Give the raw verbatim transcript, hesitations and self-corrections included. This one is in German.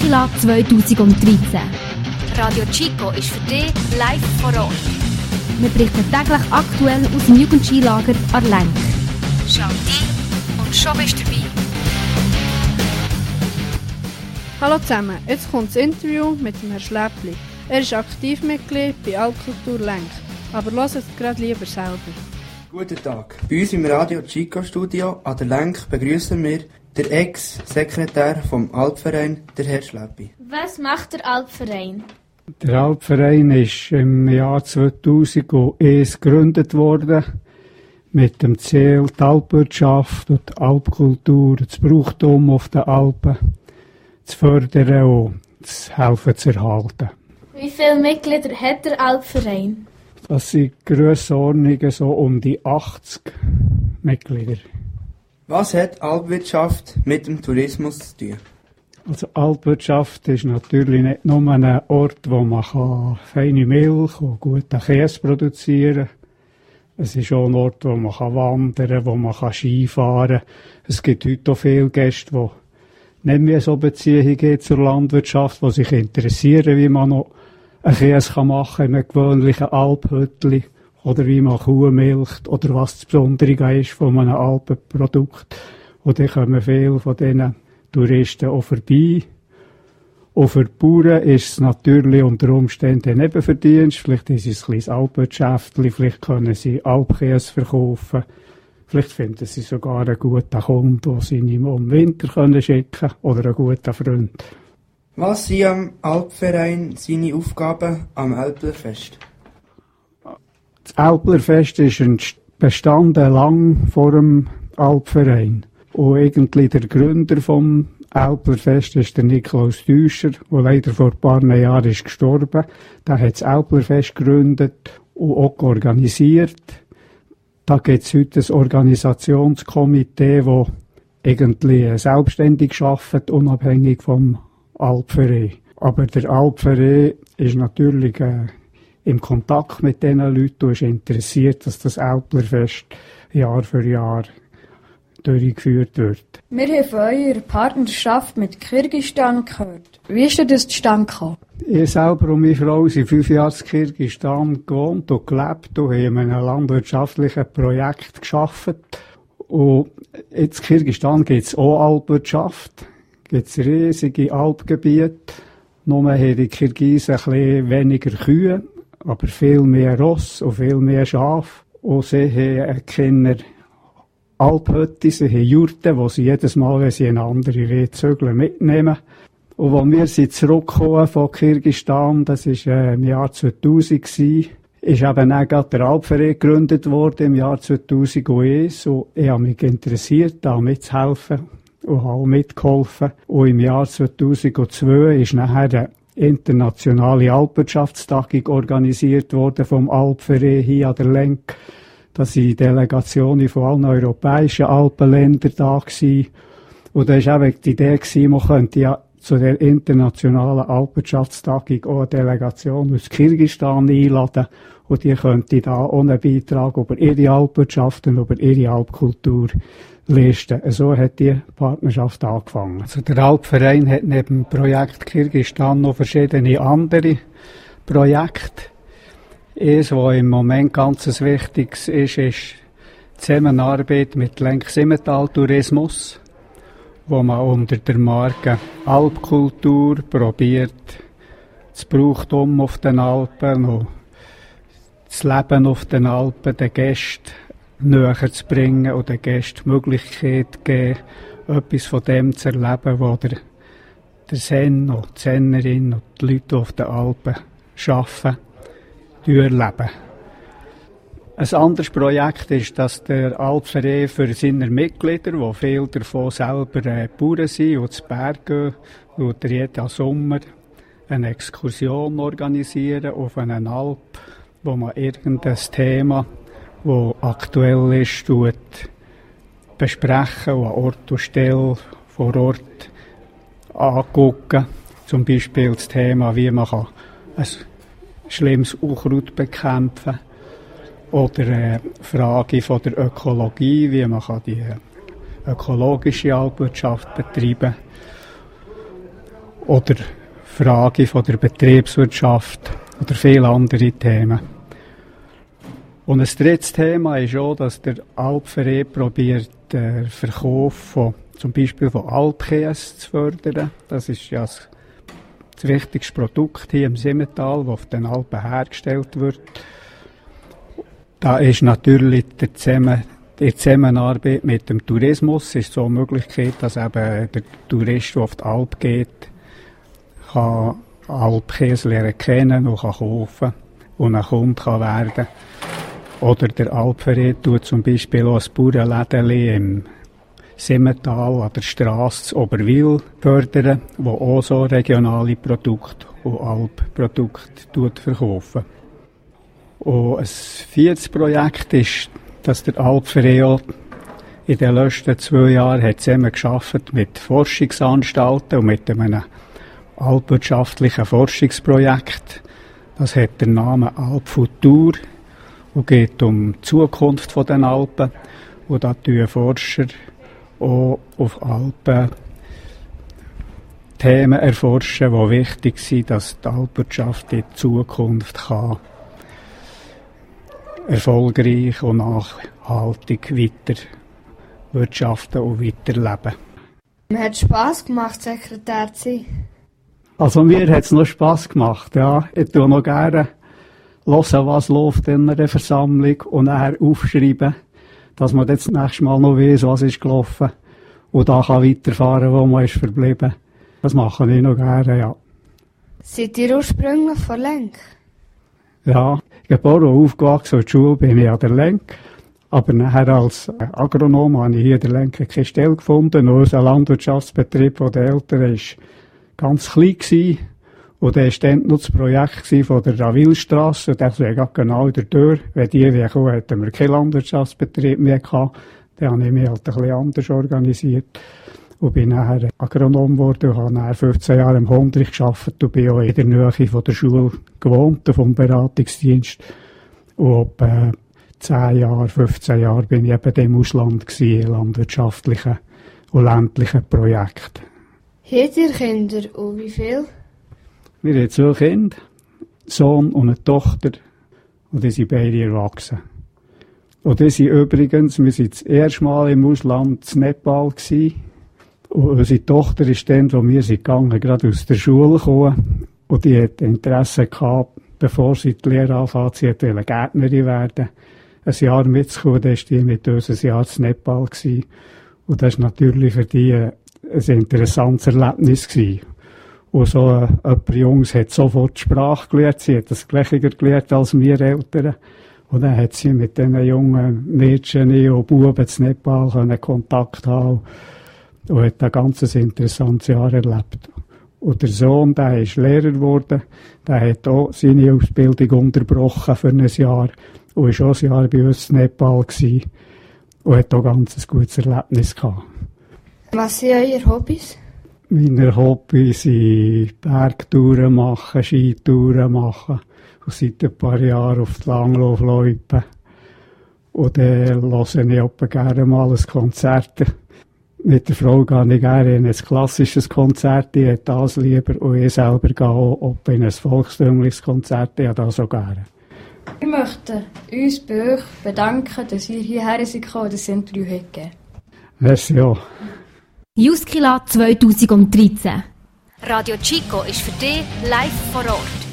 Skila zweitausenddreizehn. Radio Chico ist für dich live vor Ort. Wir berichten täglich aktuell aus dem Jugendskilager an Lenk. Schau rein und schon bist du dabei. Hallo zusammen, jetzt kommt das Interview mit dem Herrn Schläppli. Er ist Aktivmitglied bei Alpkultur Lenk, aber hört es gerade lieber selber. Guten Tag. Bei uns im Radio Chico Studio an der Lenk begrüßen wir den Ex-Sekretär vom Alpverein, der Herr Schläppi. Was macht der Alpverein? Der Alpverein ist im Jahr zweitausendeins gegründet worden, mit dem Ziel, die Alpwirtschaft und die Alpkultur, das Brauchtum auf den Alpen zu fördern und zu helfen zu erhalten. Wie viele Mitglieder hat der Alpverein? Das sind Grössenordnungen so um die achtzig Mitglieder. Was hat Alpwirtschaft mit dem Tourismus zu tun? Also Alpwirtschaft ist natürlich nicht nur ein Ort, wo man feine Milch und guten Käse produzieren kann. Es ist auch ein Ort, wo man wandern kann, wo man Skifahren kann. Es gibt heute auch viele Gäste, die nicht mehr so Beziehungen zur Landwirtschaft, die sich interessieren, wie man noch einen Käse machen kann in einem gewöhnlichen Alphüttli oder wie man Kuh milcht oder was das Besondere ist von einem Alpenprodukt. Und dann kommen viele von diesen Touristen auch vorbei. Und für die Bauern ist es natürlich unter Umständen ein Nebenverdienst. Vielleicht ist es ein kleines Alpwirtschaftli, vielleicht können sie Alpkäse verkaufen. Vielleicht finden sie sogar einen guten Kunden, den sie ihm im Winter schicken können oder einen guten Freund. Was sind am Alpverein seine Aufgaben am Älplerfest? Das Älplerfest ist bestanden lang vor dem Alpverein. Und irgendwie der Gründer vom Älplerfest ist der Niklaus Täuscher, der leider vor ein paar Jahren ist gestorben. Der hat das Älplerfest gegründet und auch organisiert. Da gibt es heute ein Organisationskomitee, das irgendwie selbstständig arbeitet, unabhängig vom Alpverein. Aber der Alpverein ist natürlich äh, im Kontakt mit diesen Leuten und ist interessiert, dass das Älplerfest Jahr für Jahr durchgeführt wird. Wir haben von eurer Partnerschaft mit Kirgisistan gehört. Wie ist denn das zustande gekommen? Ich selber und meine Frau sind fünf Jahre in Kirgisistan gewohnt und gelebt und haben in einem landwirtschaftlichen Projekt gearbeitet. Und jetzt in Kirgisistan gibt es auch Alpwirtschaft. Gibt es riesige Alpgebiete. Nur haben die Kirgisen ein bisschen weniger Kühe, aber viel mehr Ross und viel mehr Schafe. Und sie haben Kinder Alphütten, sie haben Jurten, wo sie jedes Mal, wenn sie eine andere Rehe zügeln, mitnehmen. Und als wir sind zurückgekommen von Kirgisistan, das war äh, im Jahr zweitausend, gewesen, ist eben auch gerade der Alpverein gegründet worden im Jahr zweitausendeins. Und ich habe mich interessiert, da mitzuhelfen und habe auch mitgeholfen. Und im Jahr zweitausendzwei ist nachher eine internationale Alpwirtschaftstagung organisiert worden vom Alpverein hier an der Lenk. Da waren Delegationen von allen europäischen Alpenländern da gewesen. Und da war eben die Idee gewesen, man könnte ja zu der internationalen Alpwirtschaftstagung auch eine Delegation aus Kirgisistan einladen. Und die könnte da auch einen Beitrag über ihre Alpwirtschaft und über ihre Alpkultur leisten. So hat die Partnerschaft angefangen. Also der Alpverein hat neben dem Projekt Kirgisistan noch verschiedene andere Projekte. Eines, was im Moment ganz wichtig ist, ist die Zusammenarbeit mit Lenk-Simmental Tourismus, wo man unter der Marke Alpkultur probiert, das Brauchtum auf den Alpen und das Leben auf den Alpen den Gästen näher zu bringen und den Gästen die Möglichkeit zu geben, etwas von dem zu erleben, was der, der Sen und die Sennerin und die Leute auf den Alpen arbeiten. Erleben. Ein anderes Projekt ist, dass der Alpverein für seine Mitglieder, die viele davon selber äh, Bauern sind und zu Berg gehen, tut er jeden Sommer eine Exkursion organisieren auf einen Alp, wo man irgendein Thema, das aktuell ist, tut, besprechen und an Ort und Stelle vor Ort angucken. Zum Beispiel das Thema, wie man kann ein schlimmes Unkraut bekämpfen oder eine Frage von der Ökologie, wie man kann die ökologische Alpwirtschaft betreiben oder Fragen von der Betriebswirtschaft oder viele andere Themen. Und ein drittes Thema ist auch, dass der Alpverein probiert, den Verkauf von, zum Beispiel von Alpkäse zu fördern. Das ist ja das, das wichtigste Produkt hier im Simmental, das auf den Alpen hergestellt wird. Da ist natürlich der Zusammen, die Zusammenarbeit mit dem Tourismus ist so eine Möglichkeit, dass eben der Tourist, der auf die Alp geht, kann Alpkäse lernen kennen und kann kaufen und ein Kunde kann werden. Oder der Alpverein tut zum Beispiel auch ein Bauernlädeli im Simmental an der Strasse zu Oberwil fördern, wo auch so regionale Produkte und Alpprodukte verkaufen. Und ein viertes Projekt ist, dass der Alpverein in den letzten zwei Jahren hat zusammen gearbeitet mit Forschungsanstalten und mit einem alpwirtschaftlichen Forschungsprojekt. Das hat den Namen Alpfutur und geht um die Zukunft der Alpen. Und da tun Forscher auch auf Alpen Themen erforschen, die wichtig sind, dass die Alpwirtschaft in Zukunft kann erfolgreich und nachhaltig weiter wirtschaften und weiterleben. Mir hat Spass gemacht, Sekretär zu sein. Also mir hat es noch Spass gemacht, ja. Ich tue noch gerne hören, was läuft in einer Versammlung und nachher aufschreiben, dass man das nächste Mal noch weiss, was ist gelaufen und da kann weiterfahren, wo man ist verblieben. Das mache ich noch gerne, ja. Seid ihr ursprünglich von Lenk? Ja, geboren und aufgewachsen in der Schule bin ich an der Lenk. Aber nachher als Agronom habe ich hier in der Lenk keine Stelle gefunden. Und unser Landwirtschaftsbetrieb der Eltern war ganz klein gewesen. Und dann war dann noch das Projekt von der Ravillstrasse. Und das wäre genau in der Tür. Wenn die wie kommen, hätten wir keinen Landwirtschaftsbetrieb mehr gehabt. Dann habe ich mich halt ein bisschen anders organisiert. Und bin nachher Agronom geworden und habe nachher fünfzehn Jahre im Hondrich gearbeitet und bin auch in der Nähe von der Schule gewohnt, vom Beratungsdienst. Und etwa zehn Jahre, fünfzehn Jahre bin ich eben im Ausland gewesen, in landwirtschaftlichen und ländlichen Projekten. Habt ihr Kinder und wie viel? Wir haben zwei Kinder, einen Sohn und eine Tochter. Und die sind beide erwachsen. Und die sind übrigens, wir waren das erste Mal im Ausland in Nepal gewesen. Und unsere Tochter ist dann, wo wir sind gegangen, gerade aus der Schule gekommen. Und die hat Interesse gehabt, bevor sie die Lehre anfängt, sie wollte Gärtnerin werden. Ein Jahr mitzukommen, dann war die mit uns ein Jahr in Nepal gewesen. Und das war natürlich für die ein interessantes Erlebnis gewesen. Und so ein paar Jungs hat sofort die Sprache gelernt, sie hat das Gleiche gelernt als wir Eltern. Und dann hat sie mit diesen jungen Mädchen und Buben in Nepal können Kontakt haben und hat ein ganz interessantes Jahr erlebt. Und der Sohn, der ist Lehrer geworden, der hat auch seine Ausbildung unterbrochen für ein Jahr und war auch ein Jahr bei uns in Nepal gewesen und hat auch ganz ein gutes Erlebnis gehabt. Was sind eure Hobbys? Meine Hobbys sind Bergtouren machen, Skitouren machen und seit ein paar Jahren auf die Langlaufloipen. Und dann höre ich auch gerne mal ein Konzert. Mit der Frau gehe ich gerne in ein klassisches Konzert, die hat das lieber, und ich selber gehe auch in ein volkstümliches Konzert, die hat das auch gerne. Wir möchten uns bei euch bedanken, dass ihr hierher seid und das Interview habt gegeben. Merci auch. Juskila zwanzig dreizehn. Radio Chico ist für dich live vor Ort.